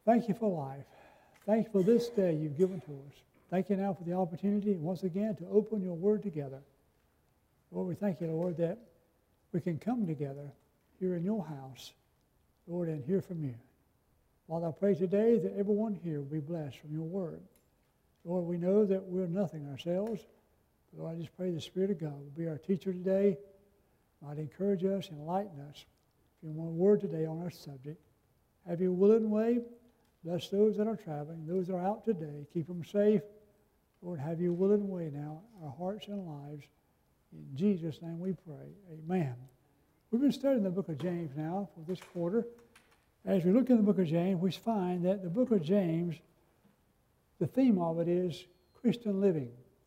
Thank you for life. Thank you for this day you've given to us. Thank you now for the opportunity once again to open your word together. Lord, we thank you, Lord, that we can come together here in your house, Lord, and hear from you. Father, I pray today that everyone here will be blessed from your word. Lord, we know that we're nothing ourselves. But Lord, I just pray the Spirit of God will be our teacher today, might encourage us, enlighten us. If you want a word today on our subject, have your will and way. Bless those that are traveling, those that are out today. Keep them safe. Lord, have your will and way now, our hearts and lives. In Jesus' name we pray. Amen. We've been studying the book of James now for this quarter. As we look in the book of James, we find that the book of James, the theme of it is Christian living.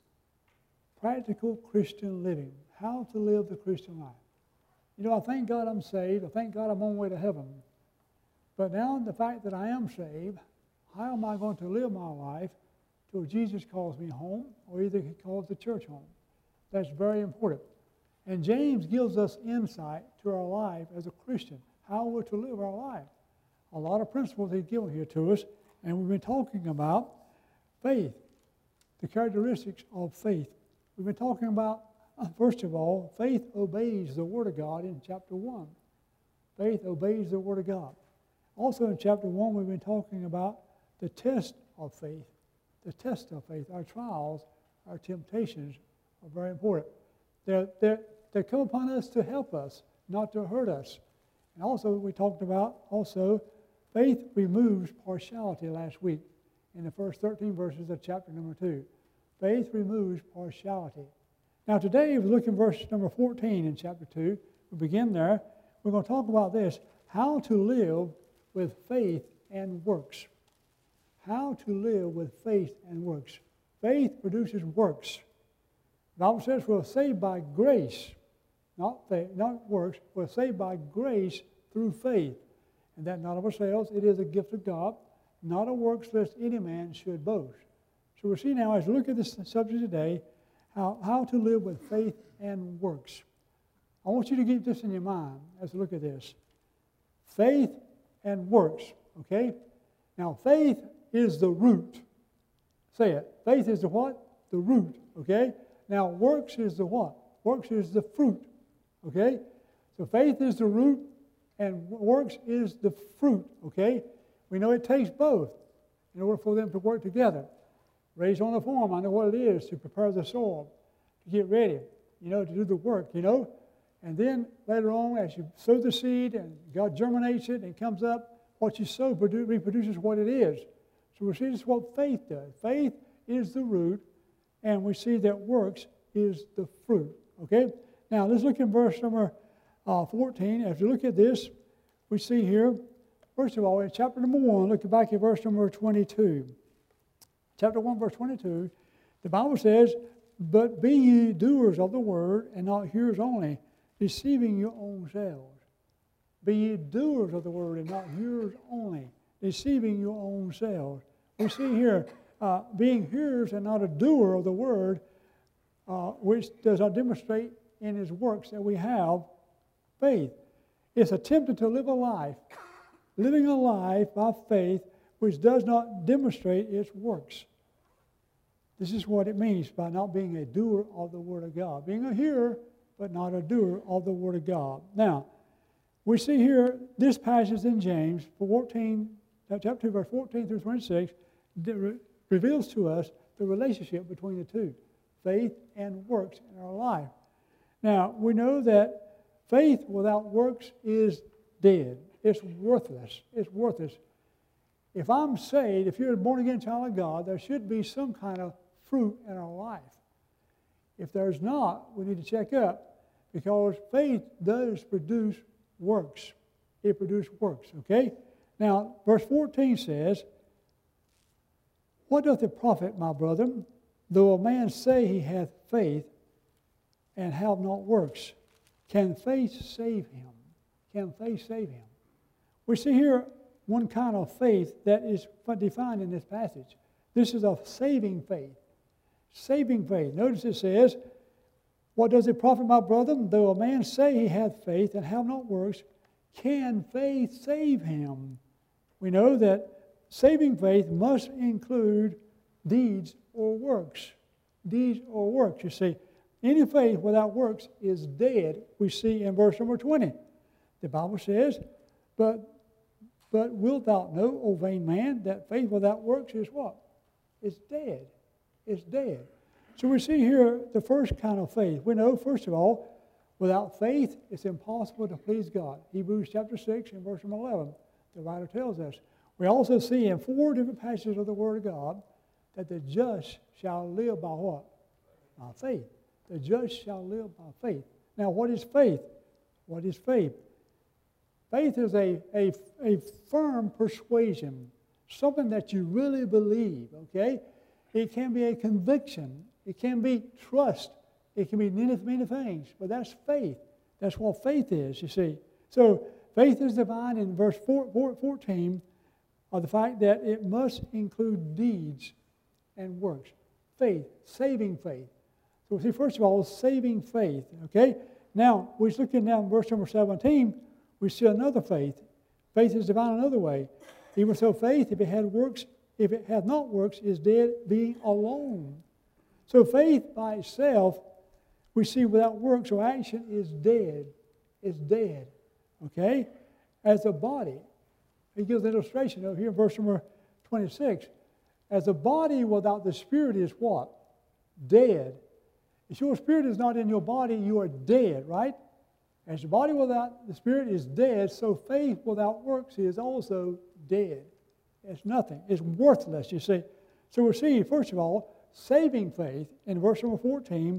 Practical Christian living. How to live the Christian life. You know, I thank God I'm saved. I thank God I'm on my way to heaven. But now the fact that I am saved, how am I going to live my life till Jesus calls me home or either he calls the church home? That's very important. And James gives us insight to our life as a Christian, how we're to live our life. A lot of principles he's given here to us, and we've been talking about faith, the characteristics of faith. We've been talking about, first of all, faith obeys the Word of God in chapter 1. Faith obeys the Word of God. Also in chapter 1, we've been talking about the test of faith. The test of faith. Our trials, our temptations are very important. They come upon us to help us, not to hurt us. And also we talked about, faith removes partiality last week in the first 13 verses of chapter number 2. Faith removes partiality. Now today, we look at verse number 14 in chapter 2. We begin there. We're going to talk about this, how to live with faith and works. How to live with faith and works. Faith produces works. The Bible says we're saved by grace, not faith, not works. We're saved by grace through faith. And that not of ourselves, it is a gift of God, not of works lest any man should boast. So we'll see now as we look at this subject today, how to live with faith and works. I want you to keep this in your mind as we look at this. Faith and works, okay? Now, faith is the root. Say it. Faith is the what? The root, okay? Now, works is the what? Works is the fruit, okay? So faith is the root and works is the fruit, okay? We know it takes both in order for them to work together. Raised on the farm, I know what it is to prepare the soil, to get ready, to do the work, And then later on, as you sow the seed and God germinates it and it comes up, what you sow reproduces what it is. So we see this is what faith does. Faith is the root, and we see that works is the fruit. Okay? Now let's look at verse number 14. As we look at this, we see here, first of all, in chapter number 1, look back at verse number 22. Chapter 1, verse 22, the Bible says, "But be ye doers of the word, and not hearers only, deceiving your own selves." Be ye doers of the word and not hearers only, deceiving your own selves. We see here, being hearers and not a doer of the word, which does not demonstrate in his works that we have faith. It's attempting to live a life, living a life by faith, which does not demonstrate its works. This is what it means by not being a doer of the Word of God. Being a hearer, but not a doer of the Word of God. Now, we see here this passage in James, chapter 2, verse 14 through 26, reveals to us the relationship between the two, faith and works in our life. Now, we know that faith without works is dead. It's worthless. It's worthless. If I'm saved, if you're a born-again child of God, there should be some kind of fruit in our life. If there's not, we need to check up, because faith does produce works. It produces works, okay? Now, verse 14 says, "What doth it profit, my brethren, though a man say he hath faith and have not works? Can faith save him?" Can faith save him? We see here one kind of faith that is defined in this passage. This is a saving faith. Saving faith. Notice it says, "What does it profit, my brethren, though a man say he hath faith and have not works? Can faith save him?" We know that saving faith must include deeds or works. Deeds or works. You see, any faith without works is dead. We see in verse number 20. The Bible says, But wilt thou know, O vain man, that faith without works is what? It's dead. It's dead. So we see here the first kind of faith. We know, first of all, without faith, it's impossible to please God. Hebrews chapter 6 and verse number 11, the writer tells us. We also see in 4 different passages of the Word of God that the just shall live by what? By faith. The just shall live by faith. Now, what is faith? What is faith? Faith is a firm persuasion, something that you really believe, okay? It can be a conviction. It can be trust. It can be many, many things, but that's faith. That's what faith is, you see. So faith is defined in verse 14 of the fact that it must include deeds and works. Faith, saving faith. So we see, first of all, saving faith, okay? Now, we're looking down verse number 17, we see another faith. Faith is defined another way. Even so, faith, if it hath not works, is dead, being alone. So faith by itself, we see without works or action is dead. It's dead. Okay? As a body. He gives an illustration over here in verse number 26. As a body without the spirit is what? Dead. If your spirit is not in your body, you are dead, right? As the body without the spirit is dead, so faith without works is also dead. It's nothing. It's worthless, you see. So we see, first of all, saving faith in verse number 14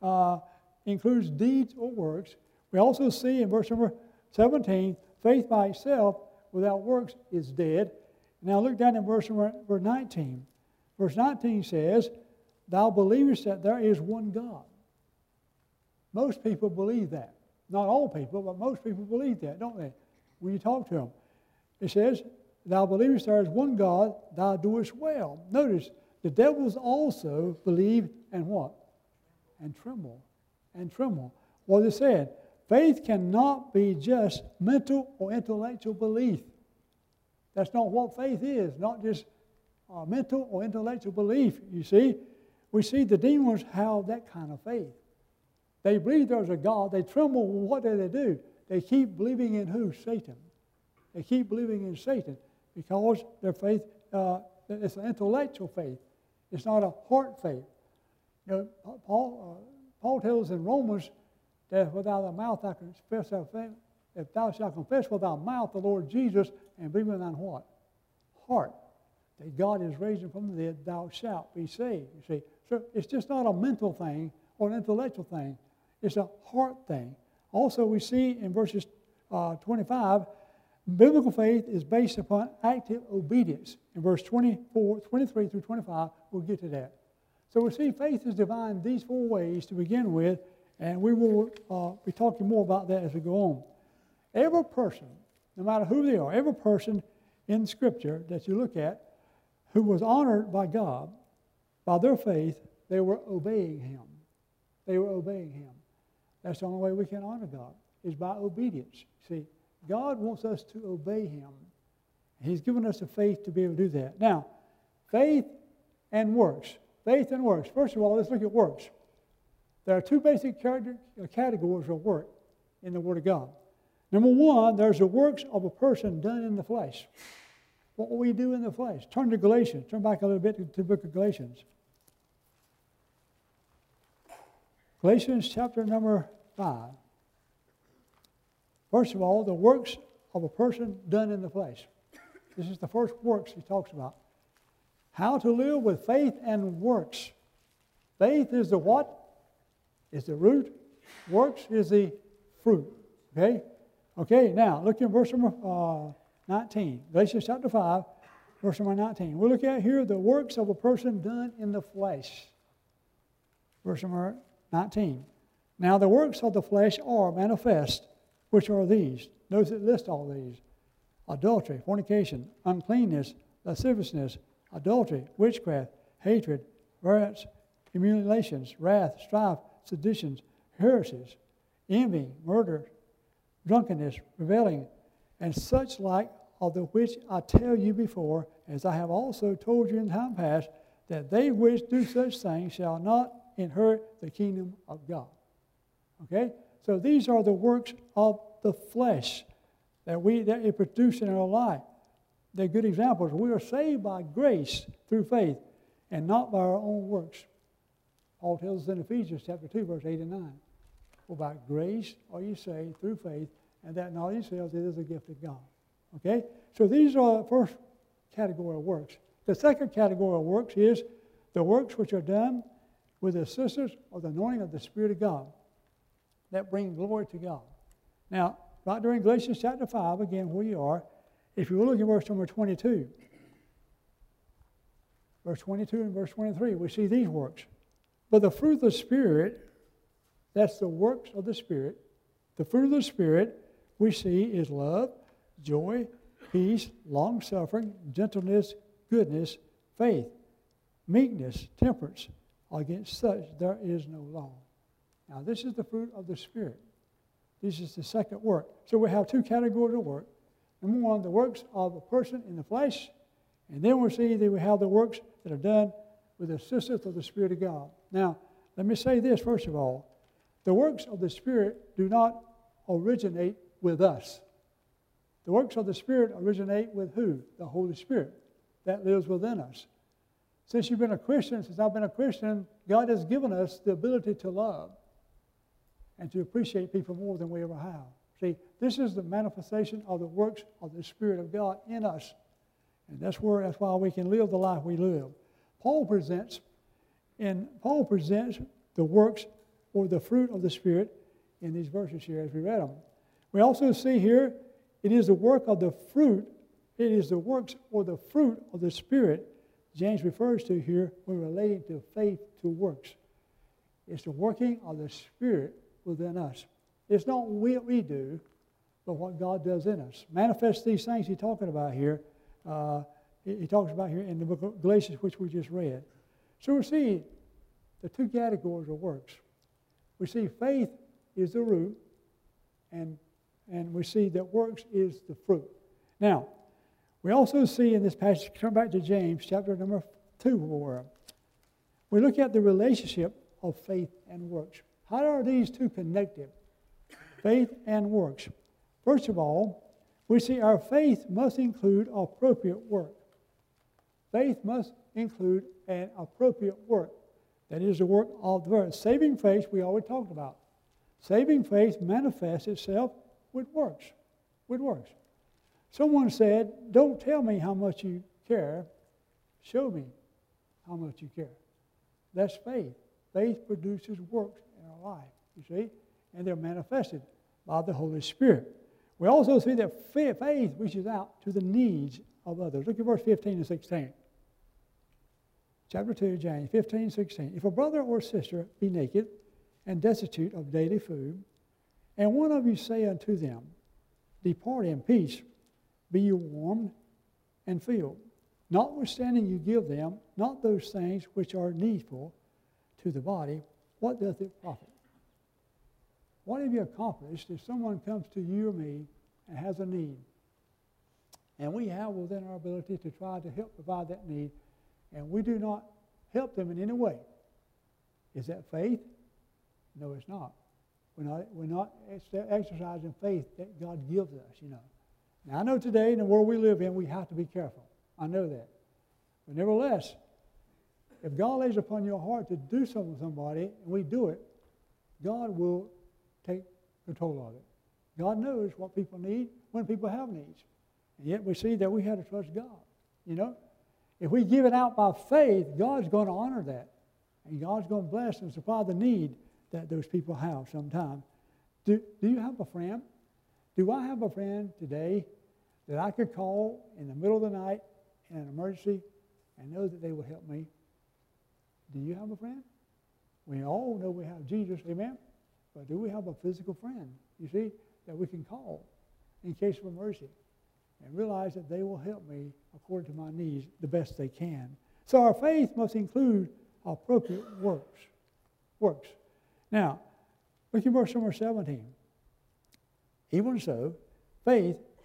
includes deeds or works. We also see in verse number 17, faith by itself without works is dead. Now look down in verse 19. Verse 19 says, thou believest that there is one God. Most people believe that. Not all people, but most people believe that, don't they? When you talk to them. It says, thou believest there is one God, thou doest well. Notice, the devils also believe and what? And tremble. And tremble. What is it said? Faith cannot be just mental or intellectual belief. That's not what faith is, not just mental or intellectual belief, you see. We see the demons have that kind of faith. They believe there's a God. They tremble. What do? They keep believing in who? Satan. They keep believing in Satan because their faith, it's an intellectual faith. It's not a heart faith. You know, Paul tells us in Romans that without thy mouth thou confess thy faith. If thou shalt confess with thy mouth the Lord Jesus and believe in thine what? Heart. That God is raising from the dead, thou shalt be saved. You see, so it's just not a mental thing or an intellectual thing. It's a heart thing. Also, we see in verses 25, biblical faith is based upon active obedience. In verse 23 through 25, we'll get to that. So we see faith is defined these 4 ways to begin with, and we will be talking more about that as we go on. Every person, no matter who they are, every person in Scripture that you look at who was honored by God, by their faith, they were obeying Him. They were obeying Him. That's the only way we can honor God, is by obedience. See, God wants us to obey Him. He's given us the faith to be able to do that. Now, faith and works. Faith and works. First of all, let's look at works. There are 2 basic categories of work in the Word of God. Number 1, there's the works of a person done in the flesh. What will we do in the flesh? Turn to Galatians. Turn back a little bit to the book of Galatians. Galatians chapter number 5. First of all, the works of a person done in the flesh. This is the first works he talks about. How to live with faith and works. Faith is the what? Is the root. Works is the fruit. Okay? Okay, now look at verse number 19. Galatians chapter 5, verse number 19. We'll look at here the works of a person done in the flesh. Verse number 19. Now the works of the flesh are manifest, which are these. Notice it lists all these. Adultery, fornication, uncleanness, lasciviousness, adultery, witchcraft, hatred, variance, emulations, wrath, strife, seditions, heresies, envy, murder, drunkenness, reveling, and such like of the which I tell you before, as I have also told you in time past, that they which do such things shall not inherit the kingdom of God. Okay? So these are the works of the flesh that it produces in our life. They're good examples. We are saved by grace through faith and not by our own works. Paul tells us in Ephesians chapter 2, verse 8 and 9. For by grace are you saved through faith, and that not yourselves, it is a gift of God. Okay? So these are the first category of works. The second category of works is the works which are done with the assistance or the anointing of the Spirit of God that bring glory to God. Now, right during Galatians chapter 5, again, where you are, if you will look at verse number 22, verse 22 and verse 23, we see these works. But the fruit of the Spirit, that's the works of the Spirit. The fruit of the Spirit we see is love, joy, peace, long-suffering, gentleness, goodness, faith, meekness, temperance. Against such there is no law. Now this is the fruit of the Spirit. This is the second work. So we have two categories of work. Number one, the works of a person in the flesh. And then we see that we have the works that are done with the assistance of the Spirit of God. Now, let me say this first of all. The works of the Spirit do not originate with us. The works of the Spirit originate with who? The Holy Spirit that lives within us. Since you've been a Christian, since I've been a Christian, God has given us the ability to love and to appreciate people more than we ever have. See, this is the manifestation of the works of the Spirit of God in us. And that's why we can live the life we live. Paul presents the works or the fruit of the Spirit in these verses here as we read them. We also see here, it is the work of the fruit, it is the works or the fruit of the Spirit James refers to here when relating to faith to works. It's the working of the Spirit within us. It's not what we do, but what God does in us. Manifest these things he's talking about here. He talks about here in the book of Galatians, which we just read. So we see the two categories of works. We see faith is the root, and we see that works is the fruit. Now, we also see in this passage, turn back to James, chapter number 2, where we look at the relationship of faith and works. How are these two connected? Faith and works. First of all, we see our faith must include appropriate work. Faith must include an appropriate work. That is the work of the Word. Saving faith, we always talked about. Saving faith manifests itself with works. With works. Someone said, don't tell me how much you care. Show me how much you care. That's faith. Faith produces works in our life, you see, and they're manifested by the Holy Spirit. We also see that faith reaches out to the needs of others. Look at verse 15 and 16. Chapter 2, James 15, 16. If a brother or sister be naked and destitute of daily food, and one of you say unto them, depart in peace, be you warmed and filled, notwithstanding you give them not those things which are needful to the body, what doth it profit? What have you accomplished if someone comes to you or me and has a need? And we have within our ability to try to help provide that need, and we do not help them in any way. Is that faith? No, it's not. We're not exercising faith that God gives us, you know. Now, I know today in the world we live in, we have to be careful. I know that. But nevertheless, if God lays upon your heart to do something with somebody, and we do it, God will take control of it. God knows what people need when people have needs. And yet we see that we have to trust God, you know. If we give it out by faith, God's going to honor that. And God's going to bless and supply the need that those people have sometime. Do you have a friend? Do I have a friend today that I could call in the middle of the night in an emergency and know that they will help me? Do you have a friend? We all know we have Jesus, amen? But do we have a physical friend, you see, that we can call in case of emergency and realize that they will help me according to my needs the best they can? So our faith must include appropriate works. Works. Now, look at verse number 17. Even so, faith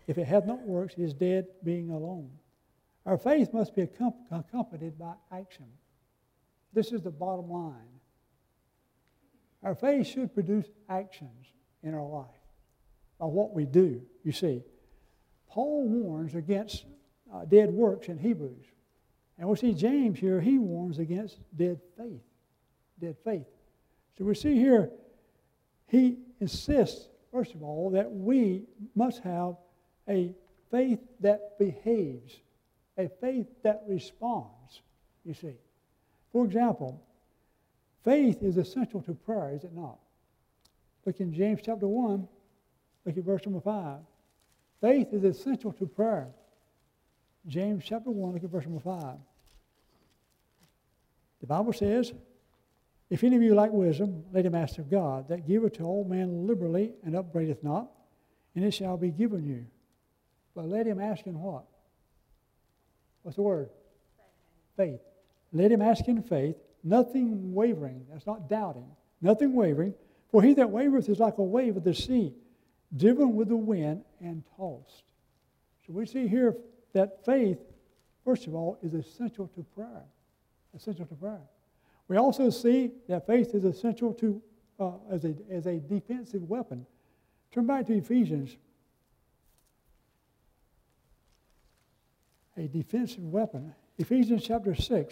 if it hath not works, it is dead being alone. Our faith must be accompanied by action. This is the bottom line. Our faith should produce actions in our life by what we do, you see. Paul warns against dead works in Hebrews. And we see James here, he warns against dead faith. Dead faith. So we see here, he insists, first of all, that we must have a faith that behaves, a faith that responds, you see. For example, faith is essential to prayer, is it not? Look in James chapter 1, look at verse number 5. Faith is essential to prayer. James chapter 1, look at verse number 5. The Bible says, if any of you lack wisdom, let him ask of God, that giveth to all men liberally and upbraideth not, and it shall be given you. But let him ask in what? What's the word? Faith. Let him ask in faith, nothing wavering. That's not doubting. Nothing wavering. For he that wavereth is like a wave of the sea, driven with the wind and tossed. So we see here that faith, first of all, is essential to prayer. Essential to prayer. We also see that faith is essential to as a defensive weapon. Turn back to Ephesians. A defensive weapon. Ephesians chapter 6.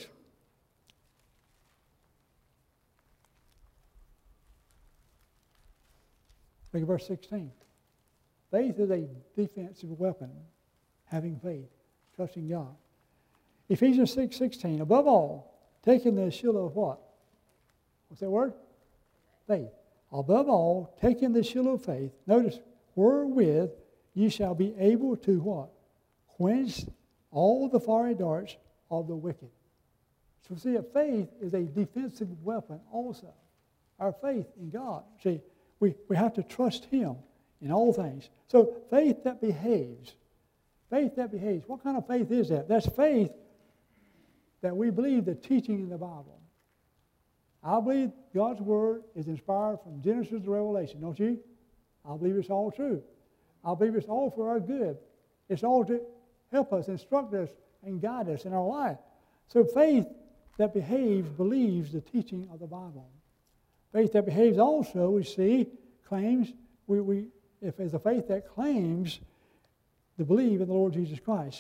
Look at verse 16. Faith is a defensive weapon. Having faith, trusting God. Ephesians 6:16. Above all, taking the shield of what? What's that word? Faith. Above all, taking the shield of faith. Notice, wherewith ye shall be able to what? Quench all the fiery darts of the wicked. So see, a faith is a defensive weapon also. Our faith in God. See, we have to trust Him in all things. So faith that behaves. Faith that behaves. What kind of faith is that? That's faith that we believe the teaching in the Bible. I believe God's Word is inspired from Genesis to Revelation, don't you? I believe it's all true. I believe it's all for our good. It's all to help us, instruct us, and guide us in our life. So faith that behaves believes the teaching of the Bible. Faith that behaves also, we see, claims, if there's a faith that claims to believe in the Lord Jesus Christ.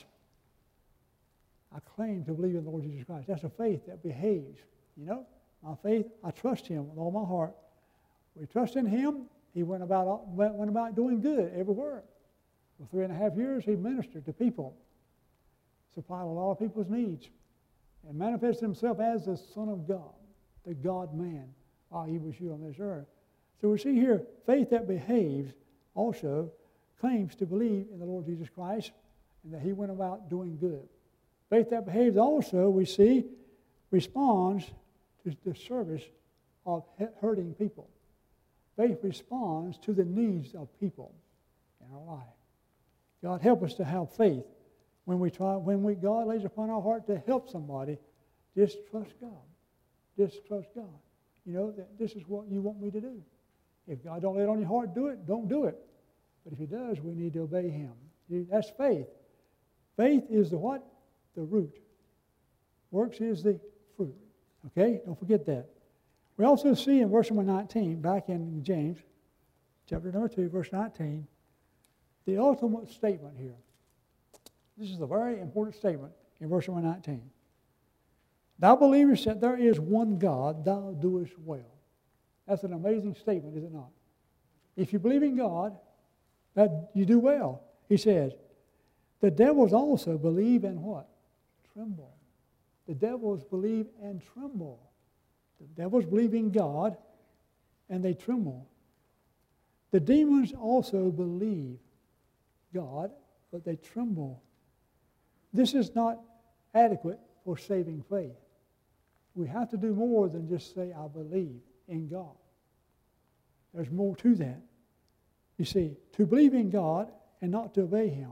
I claim to believe in the Lord Jesus Christ. That's a faith that behaves. You know, my faith, I trust Him with all my heart. We trust in Him. He went about doing good everywhere. For 3.5 years, He ministered to people, supplied a lot of people's needs, and manifested Himself as the Son of God, the God-man, while He was here on this earth. So we see here, faith that behaves also claims to believe in the Lord Jesus Christ and that He went about doing good. Faith that behaves also, we see, responds to the service of hurting people. Faith responds to the needs of people in our life. God help us to have faith when God lays upon our heart to help somebody. Just trust God. Just trust God. You know that this is what you want me to do. If God don't lay it on your heart, do it. Don't do it. But if He does, we need to obey Him. That's faith. Faith is the what? The root. Works is the fruit. Okay? Don't forget that. We also see in verse number 19, back in James, chapter number 2, verse 19, the ultimate statement here. This is a very important statement in verse number 19. Thou believest that there is one God, thou doest well. That's an amazing statement, is it not? If you believe in God, that you do well. He says, the devils also believe and what? Tremble. The devils believe and tremble. The devils believe in God and they tremble. The demons also believe God, but they tremble. This is not adequate for saving faith. We have to do more than just say, I believe in God. There's more to that. You see, to believe in God and not to obey Him,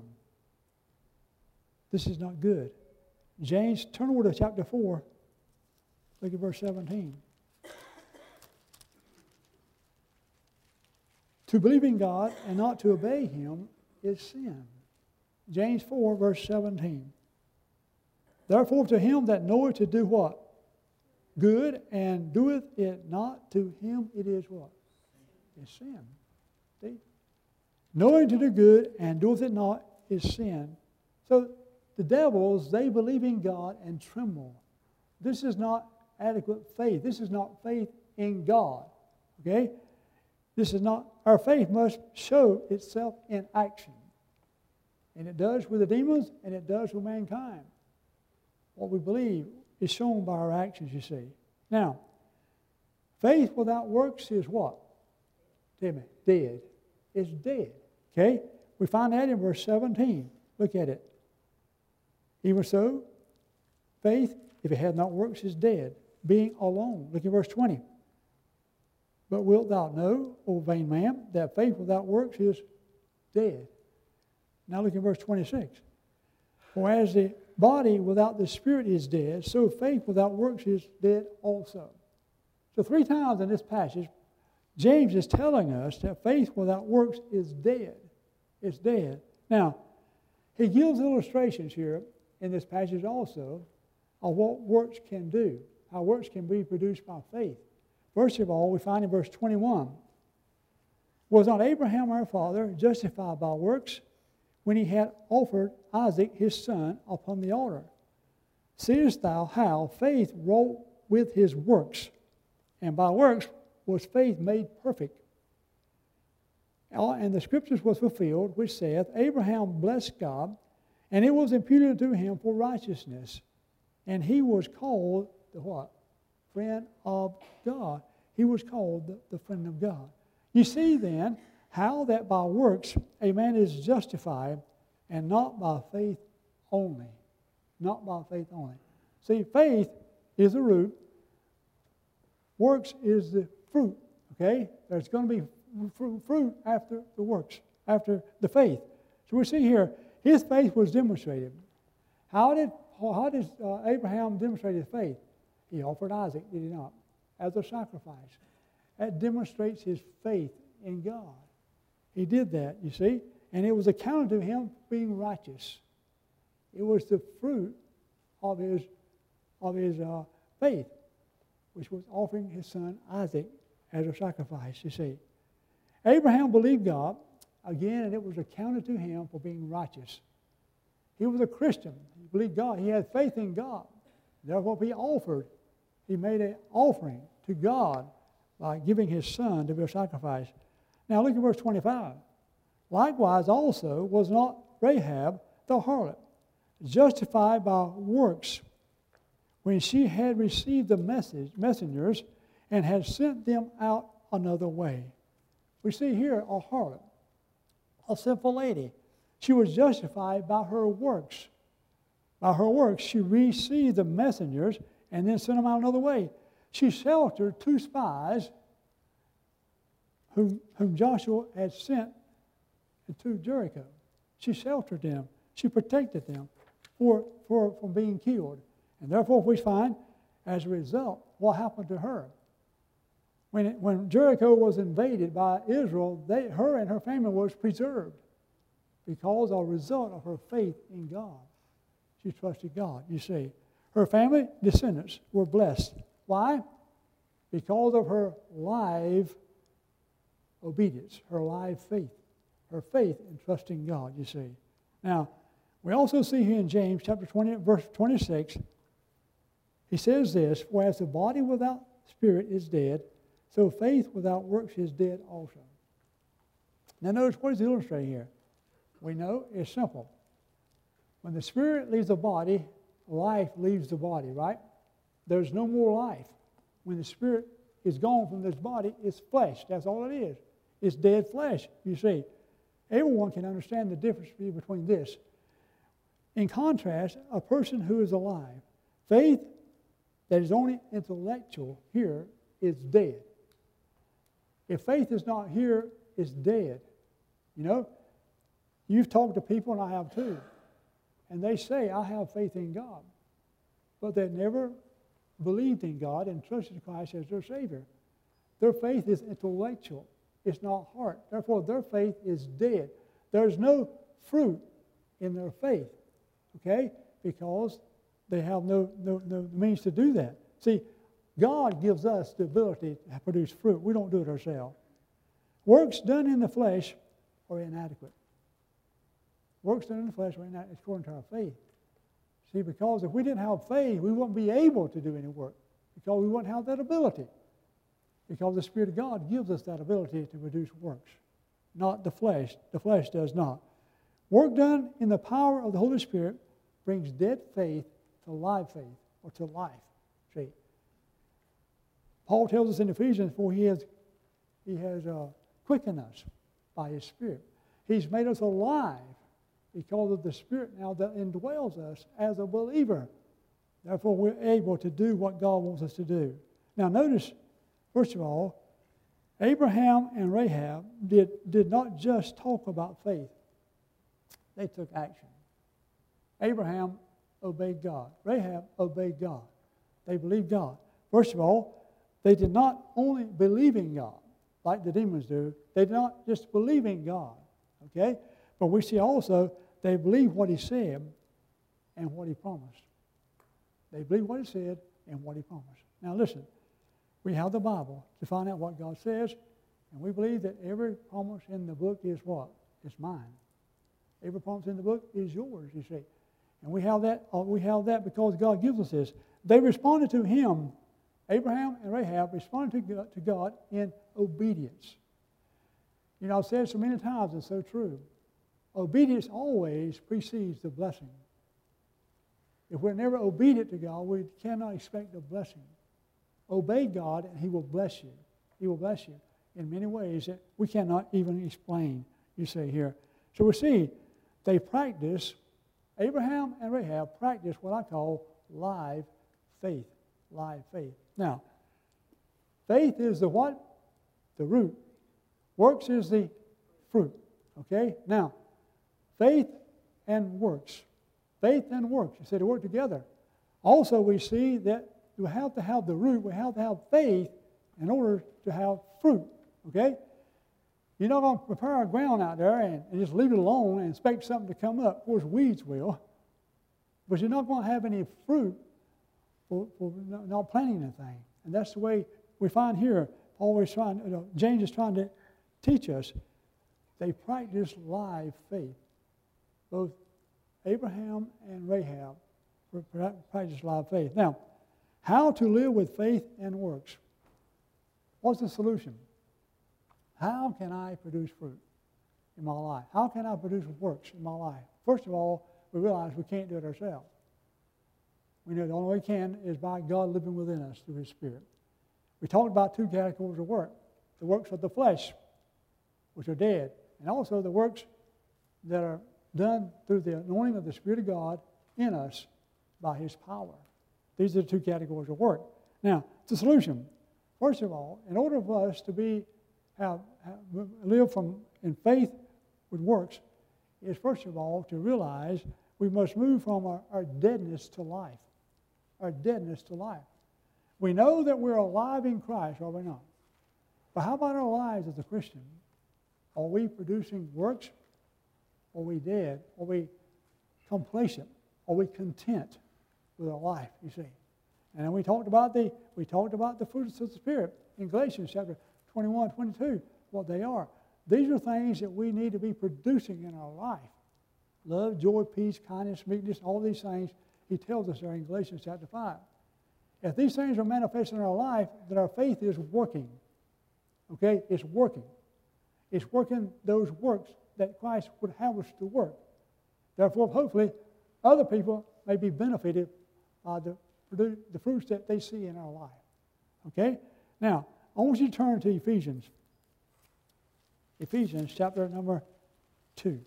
this is not good. James, turn over to chapter 4. Look at verse 17. To believe in God and not to obey Him is sin. James 4, verse 17. Therefore to him that knoweth to do what? Good, and doeth it not, to him it is what? Is sin. See? Knowing to do good and doeth it not is sin. So the devils, they believe in God and tremble. This is not adequate faith. This is not faith in God. Okay? This is not, our faith must show itself in action. And it does with the demons, and it does with mankind. What we believe is shown by our actions, you see. Now, faith without works is what? Tell me, dead. It's dead. Okay? We find that in verse 17. Look at it. Even so, faith, if it hath not works, is dead, being alone. Look at verse 20. But wilt thou know, O vain man, that faith without works is dead? Now look at verse 26. For as the body without the spirit is dead, so faith without works is dead also. So 3 times in this passage, James is telling us that faith without works is dead. It's dead. Now, he gives illustrations here in this passage also of what works can do, how works can be produced by faith. First of all, we find in verse 21, was not Abraham our father justified by works when he had offered Isaac his son upon the altar? Seest thou how faith wrought with his works, and by works was faith made perfect? And the scriptures was fulfilled, which saith, Abraham blessed God, and it was imputed to him for righteousness. And he was called the what? Friend of God. He was called the friend of God. You see then how that by works a man is justified, and not by faith only. Not by faith only. See, faith is the root. Works is the fruit. Okay? There's going to be fruit after the works, after the faith. So we see here, his faith was demonstrated. How did Abraham demonstrate his faith? He offered Isaac, did he not, as a sacrifice. That demonstrates his faith in God. He did that, you see, and it was accounted to him being righteous. It was the fruit of his faith, which was offering his son Isaac as a sacrifice, you see. Abraham believed God, again, and it was accounted to him for being righteous. He was a Christian. He believed God. He had faith in God. Therefore, he made an offering to God by giving his son to be a sacrifice. Now look at verse 25. Likewise also was not Rahab the harlot justified by works when she had received the messengers and had sent them out another way? We see here a harlot, a sinful lady. She was justified by her works. By her works, she received the messengers and then sent them out another way. She sheltered 2 spies whom Joshua had sent to Jericho. She sheltered them. She protected them from being killed. And therefore, we find, as a result, what happened to her. When Jericho was invaded by Israel, her and her family was preserved because of a result of her faith in God. She trusted God, you see. Her family descendants were blessed. Why? Because of her live obedience, her live faith, her faith in trusting God, you see. Now, we also see here in James chapter 20, verse 26, he says this, for as the body without spirit is dead, so faith without works is dead also. Now notice what is illustrated here. We know it's simple. When the spirit leaves the body, life leaves the body, right? There's no more life. When the spirit is gone from this body, it's flesh. That's all it is. It's dead flesh, you see. Everyone can understand the difference between this. In contrast, a person who is alive, faith that is only intellectual here is dead. If faith is not here, it's dead. You know, you've talked to people, and I have too, and they say, I have faith in God, but they never believed in God and trusted Christ as their Savior. Their faith is intellectual. It's not heart. Therefore, their faith is dead. There's no fruit in their faith, okay? Because they have no means to do that. See, God gives us the ability to produce fruit. We don't do it ourselves. Works done in the flesh are inadequate. Works done in the flesh are inadequate according to our faith. See, because if we didn't have faith, we wouldn't be able to do any work because we wouldn't have that ability. Because the Spirit of God gives us that ability to produce works, not the flesh. The flesh does not. Work done in the power of the Holy Spirit brings dead faith to live faith, or to life. See, Paul tells us in Ephesians 4, he has quickened us by His Spirit. He's made us alive because of the Spirit now that indwells us as a believer. Therefore, we're able to do what God wants us to do. Now, notice, first of all, Abraham and Rahab did not just talk about faith. They took action. Abraham obeyed God. Rahab obeyed God. They believed God. First of all, they did not only believe in God, like the demons do. They did not just believe in God, okay? But we see also they believed what He said and what He promised. They believed what He said and what He promised. Now listen, we have the Bible to find out what God says, and we believe that every promise in the book is what? It's mine. Every promise in the book is yours, you see. And we have that because God gives us this. They responded to Him. Abraham and Rahab responded to God in obedience. You know, I've said so many times, it's so true. Obedience always precedes the blessing. If we're never obedient to God, we cannot expect a blessing. Obey God and He will bless you. He will bless you in many ways that we cannot even explain, you say here. So we see they practice, Abraham and Rahab practice what I call live faith. Live faith. Now, faith is the what? The root. Works is the fruit. Okay? Now, faith and works. Faith and works. You said they work together. Also, we see that you have to have the root. We have to have faith in order to have fruit. Okay? You're not going to prepare a ground out there and just leave it alone and expect something to come up. Of course, weeds will. But you're not going to have any fruit for not planting anything. And that's the way we find here, James is trying to teach us. They practice live faith. Both Abraham and Rahab practice live faith. Now, how to live with faith and works? What's the solution? How can I produce fruit in my life? How can I produce works in my life? First of all, we realize we can't do it ourselves. We know the only way we can is by God living within us through His Spirit. We talked about two categories of work. The works of the flesh, which are dead, and also the works that are done through the anointing of the Spirit of God in us by His power. These are the two categories of work. Now, the solution. First of all, in order for us to live in faith with works, is first of all to realize we must move from our deadness to life. Our deadness to life. We know that we're alive in Christ, are we not? But how about our lives as a Christian? Are we producing works? Are we dead? Are we complacent? Are we content with our life, you see? And then we talked about the fruits of the Spirit in Galatians chapter 21, 22, what they are. These are things that we need to be producing in our life. Love, joy, peace, kindness, meekness, all these things, he tells us there in Galatians chapter 5. If these things are manifested in our life, then our faith is working. Okay? It's working. It's working those works that Christ would have us to work. Therefore, hopefully, other people may be benefited by the fruits that they see in our life. Okay? Now, I want you to turn to Ephesians. Ephesians chapter number 2.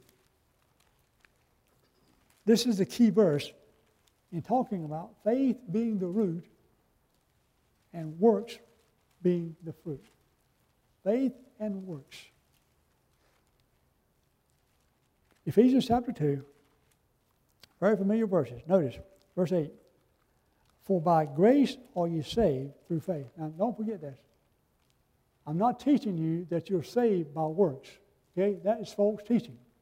This is the key verse in talking about faith being the root and works being the fruit. Faith and works. Ephesians chapter 2, very familiar verses. Notice, verse 8. For by grace are you saved through faith. Now, don't forget this. I'm not teaching you that you're saved by works. Okay? That is false teaching.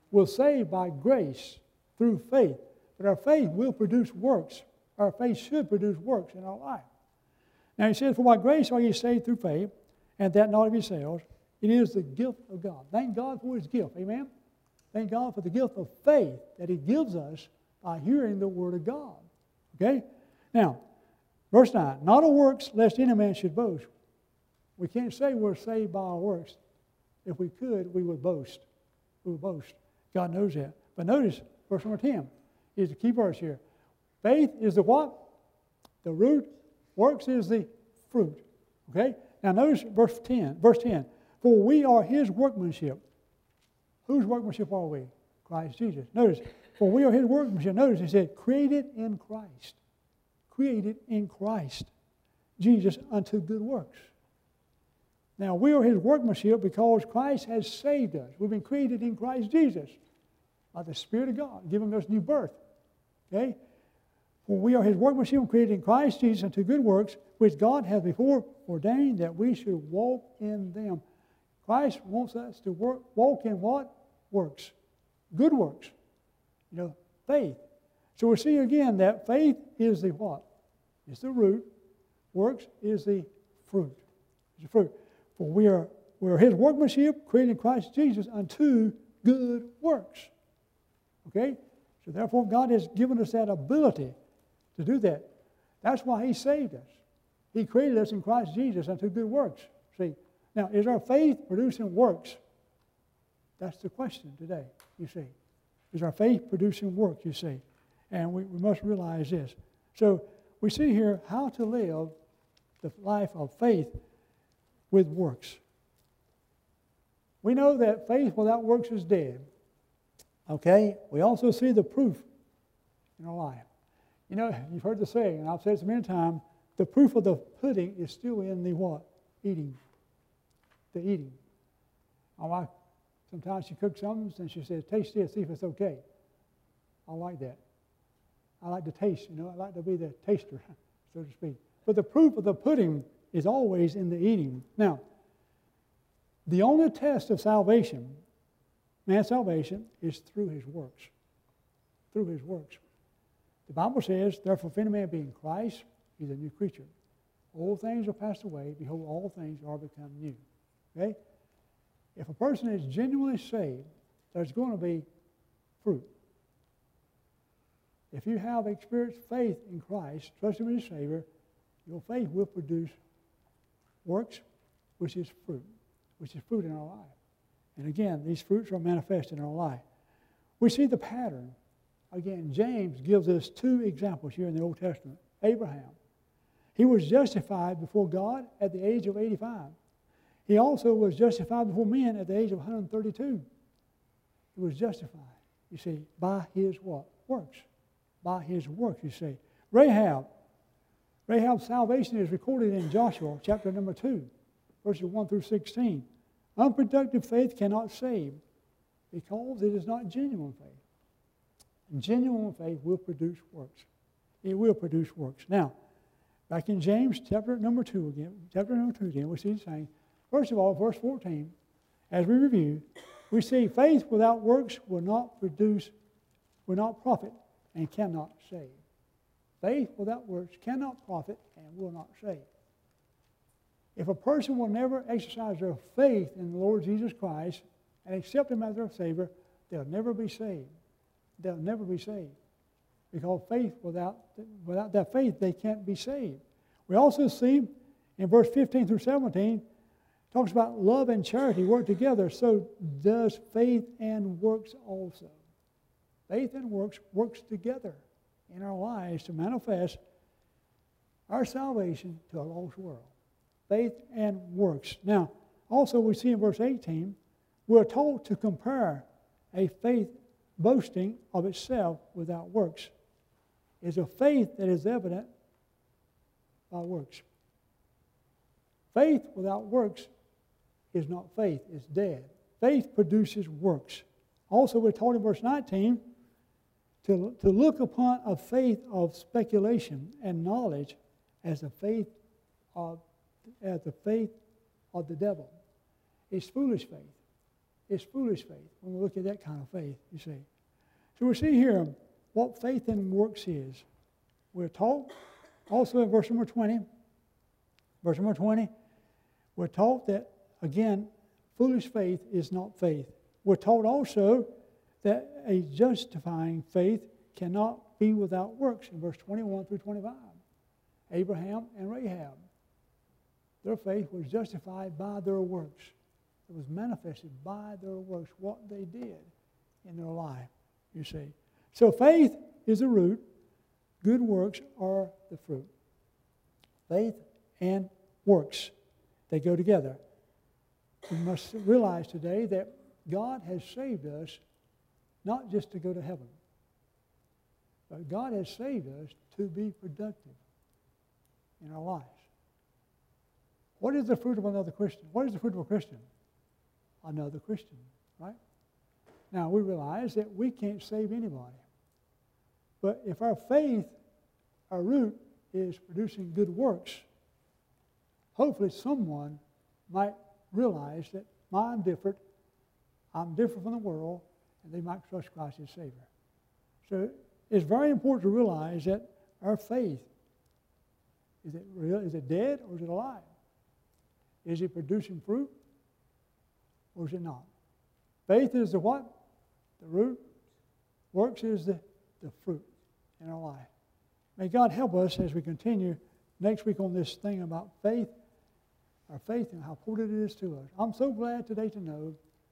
We're saved by grace through faith. But our faith will produce works. Our faith should produce works in our life. Now he says, for by grace are ye saved through faith, and that not of yourselves. It is the gift of God. Thank God for his gift. Amen? Thank God for the gift of faith that he gives us by hearing the word of God. Okay? Now, verse 9. Not of works, lest any man should boast. We can't say we're saved by our works. If we could, we would boast. We would boast. God knows that. But notice, verse number 10 is the key verse here. Faith is the what? The root. Works is the fruit. Okay? Now notice verse 10. Verse 10. For we are his workmanship. Whose workmanship are we? Christ Jesus. Notice, for we are his workmanship. Notice he said, created in Christ. Created in Christ. Jesus unto good works. Now we are his workmanship because Christ has saved us. We've been created in Christ Jesus by the Spirit of God, giving us new birth. Okay? For we are his workmanship created in Christ Jesus unto good works, which God hath before ordained that we should walk in them. Christ wants us to walk in what? Works. Good works. You know, faith. So we see again that faith is the what? It's the root. Works is the fruit. It's the fruit. For we are his workmanship created in Christ Jesus unto good works. Okay? So therefore God has given us that ability to do that. That's why he saved us. He created us in Christ Jesus unto good works. See? Now, is our faith producing works? That's the question today, you see. Is our faith producing work, you see? And we must realize this. So we see here how to live the life of faith with works. We know that faith without works is dead. Okay? We also see the proof in our life. You know, you've heard the saying, and I've said it many times, the proof of the pudding is still in the what? Eating. The eating. My wife, sometimes she cooks something and she says, taste this, see if it's okay. I like that. I like to taste, you know. I like to be the taster, so to speak. But the proof of the pudding is always in the eating. Now, the only test of salvation, man's salvation, is through his works. Through his works. The Bible says, therefore, if any man be in Christ, he's a new creature. Old things are passed away. Behold, all things are become new. Okay? If a person is genuinely saved, there's going to be fruit. If you have experienced faith in Christ, trust him as your Savior, your faith will produce works, which is fruit in our life. And again, these fruits are manifest in our life. We see the pattern. Again, James gives us two examples here in the Old Testament. Abraham. He was justified before God at the age of 85. He also was justified before men at the age of 132. He was justified, you see, by his what? Works. By his works, you see. Rahab. Rahab's salvation is recorded in Joshua chapter number 2, verses 1 through 16. Unproductive faith cannot save because it is not genuine faith. And genuine faith will produce works. It will produce works. Now, back in James chapter number 2 again, we see the same. First of all, verse 14, as we review, we see faith without works will not profit, and cannot save. Faith without works cannot profit and will not save. If a person will never exercise their faith in the Lord Jesus Christ and accept him as their Savior, they'll never be saved. They'll never be saved. Because faith without that faith, they can't be saved. We also see in verse 15 through 17, talks about love and charity work together. So does faith and works also. Faith and works together in our lives to manifest our salvation to a lost world. Faith and works. Now, also we see in verse 18, we're told to compare a faith boasting of itself without works. Is a faith that is evident by works. Faith without works is not faith, it's dead. Faith produces works. Also, we're told in verse 19 to look upon a faith of speculation and knowledge as the faith of the devil. It's foolish faith. is foolish faith when we look at that kind of faith, you see. So we see here what faith and works is. We're taught also in verse number 20, we're taught that, again, foolish faith is not faith. We're taught also that a justifying faith cannot be without works in verse 21 through 25. Abraham and Rahab, their faith was justified by their works. It was manifested by their works, what they did in their life, you see. So faith is the root. Good works are the fruit. Faith and works, they go together. We must realize today that God has saved us not just to go to heaven, but God has saved us to be productive in our lives. What is the fruit of another Christian? What is the fruit of a Christian? Another Christian, right? Now, we realize that we can't save anybody. But if our faith, our root, is producing good works, hopefully someone might realize that I'm different from the world, and they might trust Christ as Savior. So it's very important to realize that our faith, is it real? Is it dead or is it alive? Is it producing fruit or is it not? Faith is the what? The root. Works is the fruit in our life. May God help us as we continue next week on this thing about faith, our faith and how important it is to us. I'm so glad today to know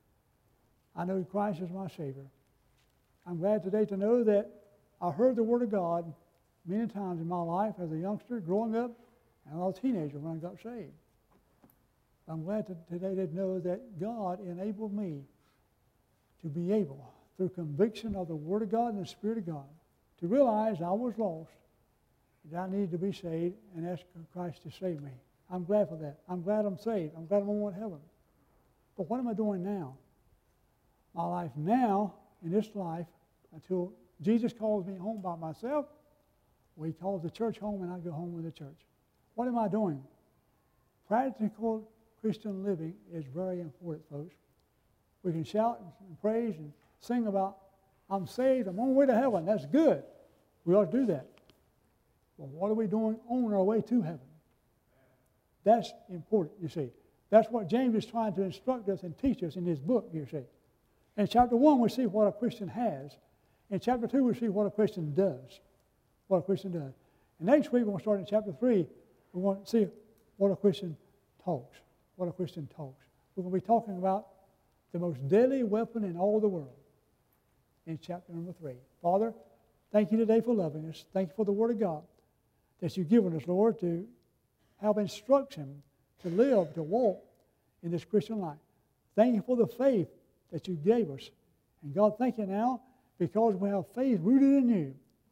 I know Christ is my Savior. I'm glad today to know that I heard the Word of God many times in my life as a youngster, growing up, and as a teenager when I got saved. I'm glad today to know that God enabled me to be able, through conviction of the Word of God and the Spirit of God, to realize I was lost, that I needed to be saved, and ask Christ to save me. I'm glad for that. I'm glad I'm saved. I'm glad I'm going to heaven. But what am I doing now? My life now, in this life, until Jesus calls me home by myself, or He calls the church home and I go home with the church. What am I doing? Practical Christian living is very important, folks. We can shout and praise and sing about, I'm saved, I'm on my way to heaven. That's good. We ought to do that. But what are we doing on our way to heaven? That's important, you see. That's what James is trying to instruct us and teach us in his book, you see. In chapter 1, we see what a Christian has. In chapter 2, we see what a Christian does. What a Christian does. And next week, we're going to start in chapter 3. We want to see what a Christian talks. What a Christian talks. We're going to be talking about the most deadly weapon in all the world in chapter number 3. Father, thank you today for loving us. Thank you for the Word of God that you've given us, Lord, to have instruction to live, to walk in this Christian life. Thank you for the faith that you gave us. And God, thank you now, because we have faith rooted in you,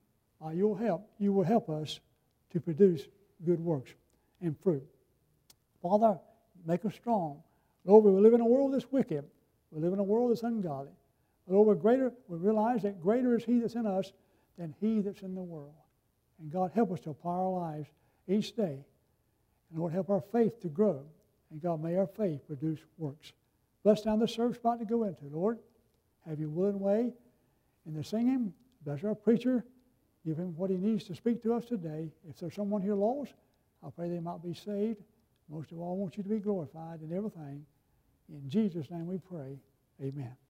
you will help us to produce good works and fruit. Father, make us strong. Lord, we live in a world that's wicked. We live in a world that's ungodly. But Lord, we realize that greater is He that's in us than he that's in the world. And God, help us to apply our lives each day. And Lord, help our faith to grow. And God, may our faith produce works. Bless now the service about to go into. Lord, have your will and way in the singing. Bless our preacher. Give him what he needs to speak to us today. If there's someone here lost, I pray they might be saved. Most of all, I want you to be glorified in everything. In Jesus' name we pray. Amen.